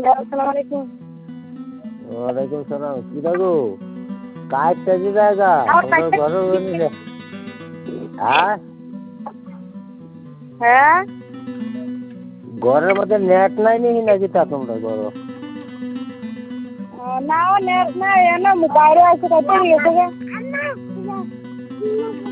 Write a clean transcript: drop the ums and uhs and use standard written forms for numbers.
আসসালামু আলাইকুম। ওয়ালাইকুম সালাম। কি রাখো কাজ চাইছে জায়গা ঘর হ্যাঁ হ্যাঁ ঘরের মধ্যে নেট নাই নাকি তা তোমরা ঘর না নেট নাই বাইরে আছে কত দিয়েছে